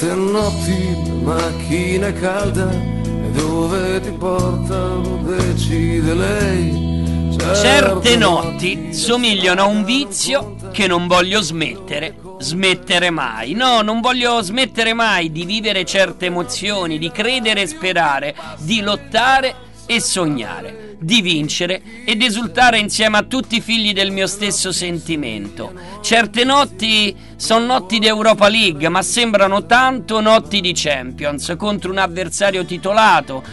Certe notti la macchina è calda e dove ti portano decide lei. Certe notti somigliano a un vizio che non voglio smettere mai. No, non voglio smettere mai di vivere certe emozioni, di credere e sperare, di lottare e sognare, di vincere ed esultare insieme a tutti i figli del mio stesso sentimento. Certe notti sono notti di Europa League, ma sembrano tanto notti di Champions contro un avversario titolato,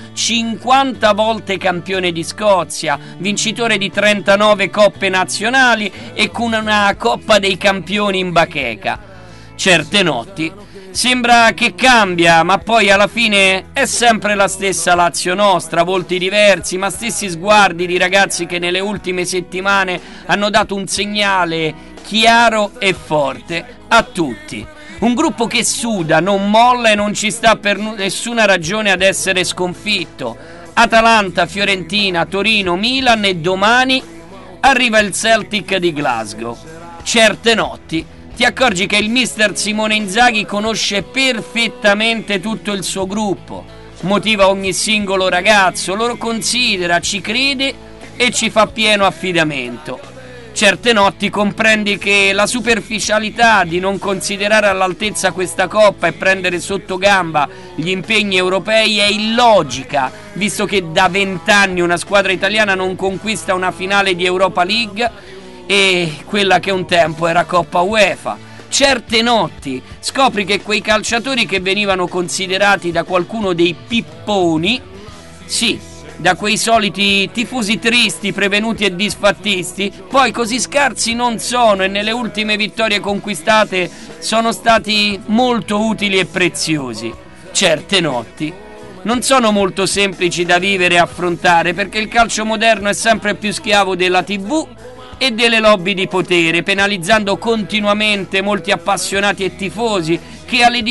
50 volte campione di Scozia, vincitore di 39 coppe nazionali e con una Coppa dei Campioni in bacheca. Certe notti sembra che cambia, ma poi alla fine è sempre la stessa Lazio nostra, volti diversi, ma stessi sguardi di ragazzi che nelle ultime settimane hanno dato un segnale chiaro e forte a tutti. Un gruppo che suda, non molla e non ci sta per nessuna ragione ad essere sconfitto. Atalanta, Fiorentina, Torino, Milan e domani arriva il Celtic di Glasgow. Certe notti ti accorgi che il mister Simone Inzaghi conosce perfettamente tutto il suo gruppo, motiva ogni singolo ragazzo, lo considera, ci crede e ci fa pieno affidamento. Certe notti comprendi che la superficialità di non considerare all'altezza questa coppa e prendere sotto gamba gli impegni europei è illogica, visto che da 20 anni una squadra italiana non conquista una finale di Europa League e quella che un tempo era Coppa UEFA. Certe notti scopri che quei calciatori che venivano considerati da qualcuno dei pipponi, sì, da quei soliti tifosi tristi, prevenuti e disfattisti, poi così scarsi non sono e nelle ultime vittorie conquistate sono stati molto utili e preziosi. Certe notti non sono molto semplici da vivere e affrontare, perché il calcio moderno è sempre più schiavo della TV e delle lobby di potere, penalizzando continuamente molti appassionati e tifosi che alle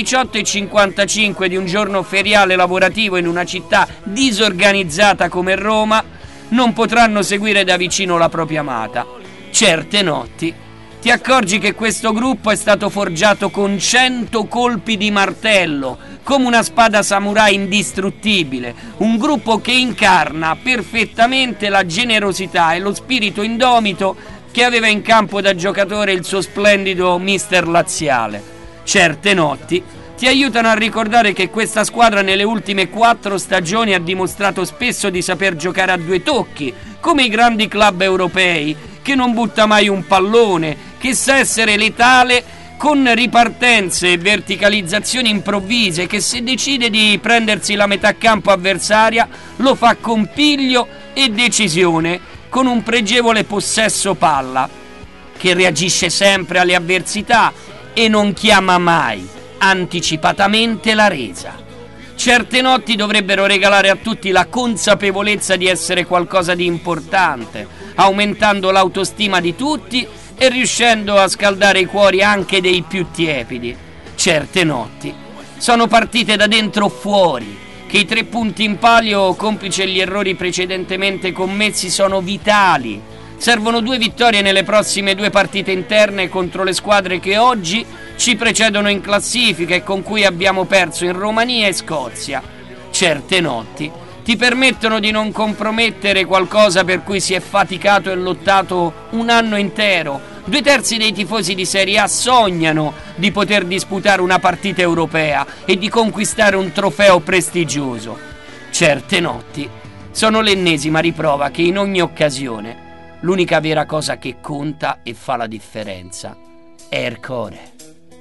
18:55 di un giorno feriale lavorativo in una città disorganizzata come Roma non potranno seguire da vicino la propria amata. Certe notti ti accorgi che questo gruppo è stato forgiato con 100 colpi di martello, come una spada samurai indistruttibile, un gruppo che incarna perfettamente la generosità e lo spirito indomito che aveva in campo da giocatore il suo splendido mister laziale. Certe notti ti aiutano a ricordare che questa squadra nelle ultime 4 stagioni ha dimostrato spesso di saper giocare a due tocchi, come i grandi club europei, che non butta mai un pallone, che sa essere letale con ripartenze e verticalizzazioni improvvise, che se decide di prendersi la metà campo avversaria lo fa con piglio e decisione, con un pregevole possesso palla, che reagisce sempre alle avversità e non chiama mai anticipatamente la resa. Certe notti dovrebbero regalare a tutti la consapevolezza di essere qualcosa di importante, aumentando l'autostima di tutti e riuscendo a scaldare i cuori anche dei più tiepidi. Certe notti sono partite da dentro fuori, che i 3 punti in palio, complice gli errori precedentemente commessi, sono vitali. Servono 2 vittorie nelle prossime 2 partite interne contro le squadre che oggi ci precedono in classifica e con cui abbiamo perso in Romania e Scozia. Certe notti ti permettono di non compromettere qualcosa per cui si è faticato e lottato un anno intero. 2/3 dei tifosi di Serie A sognano di poter disputare una partita europea e di conquistare un trofeo prestigioso. Certe notti sono l'ennesima riprova che in ogni occasione l'unica vera cosa che conta e fa la differenza è il cuore.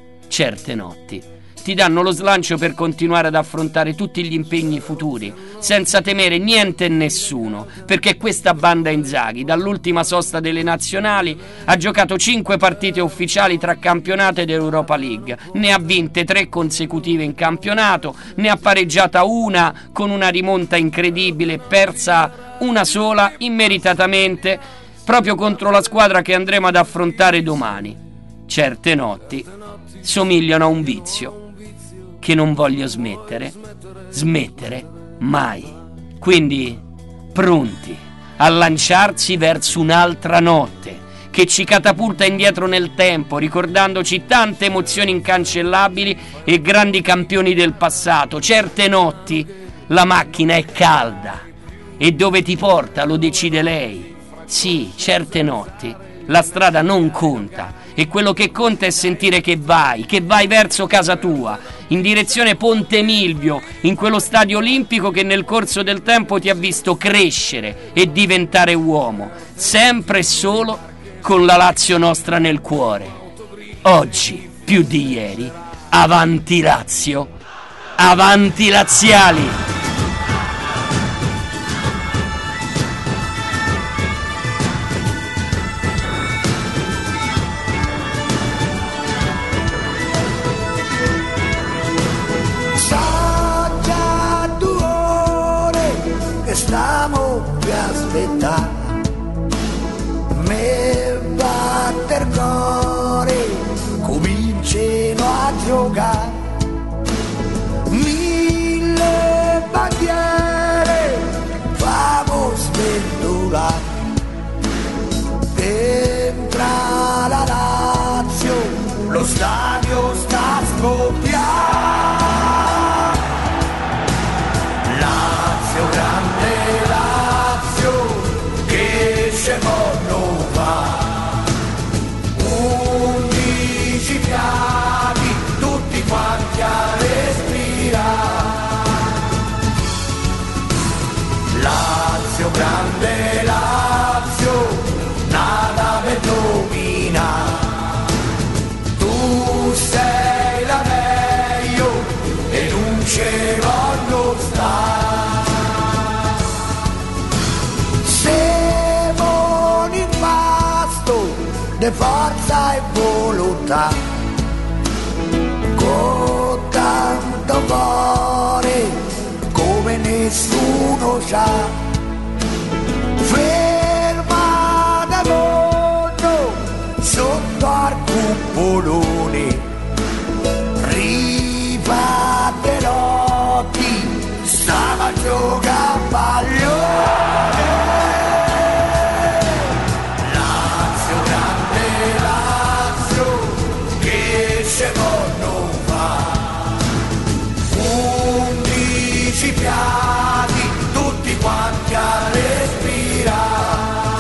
Certe notti ti danno lo slancio per continuare ad affrontare tutti gli impegni futuri, senza temere niente e nessuno, perché questa banda Inzaghi, dall'ultima sosta delle nazionali, ha giocato 5 partite ufficiali tra campionato ed Europa League, ne ha vinte 3 consecutive in campionato, ne ha pareggiata una con una rimonta incredibile, persa una sola immeritatamente, proprio contro la squadra che andremo ad affrontare domani. Certe notti somigliano a un vizio che non voglio smettere mai. Quindi pronti a lanciarsi verso un'altra notte che ci catapulta indietro nel tempo, ricordandoci tante emozioni incancellabili e grandi campioni del passato. Certe notti la macchina è calda e dove ti porta lo decide lei. Sì, certe notti la strada non conta e quello che conta è sentire che vai verso casa tua, in direzione Ponte Milvio, in quello stadio olimpico che nel corso del tempo ti ha visto crescere e diventare uomo, sempre e solo con la Lazio nostra nel cuore. Oggi, più di ieri, avanti Lazio, avanti laziali! Stiamo per aspettare, me batter cuore, cominciano a giocare, 1000 bandiere, famo sventolare, dentro la Lazio, lo stadio sta scoppiando. Grande Lazio che se non va, 11 piani tutti quanti a respirare. Lazio, grande Lazio, nada me domina, tu sei la meglio e non ce voglio stare. De forza e volontà, con tanto cuore come nessuno sa, ferma da mondo sotto al cupolone, ribatterotti stava a giocare a pallone. Piani tutti quanti a respirare.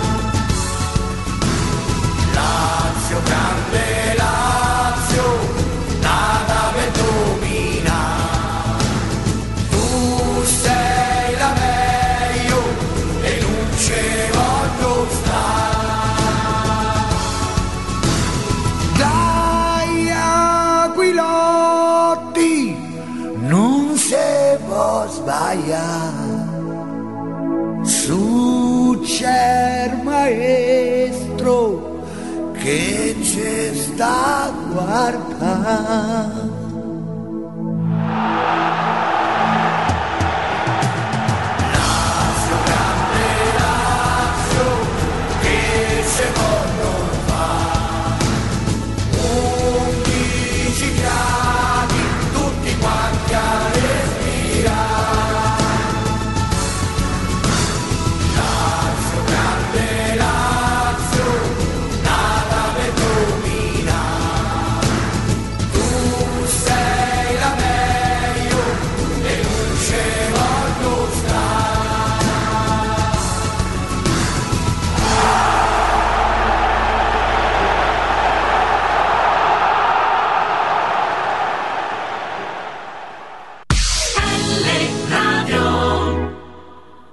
Lazio, grande Lazio, nada me domina, tu sei la meglio e non ce voglio stare. Dai Aquilotti, non se può sbagliare, su c'è il maestro che ci sta a guardare. Lazio, grande Lazio, che se non fa, 11 piani tutti quanti a respirare. Lazio, grande Lazio,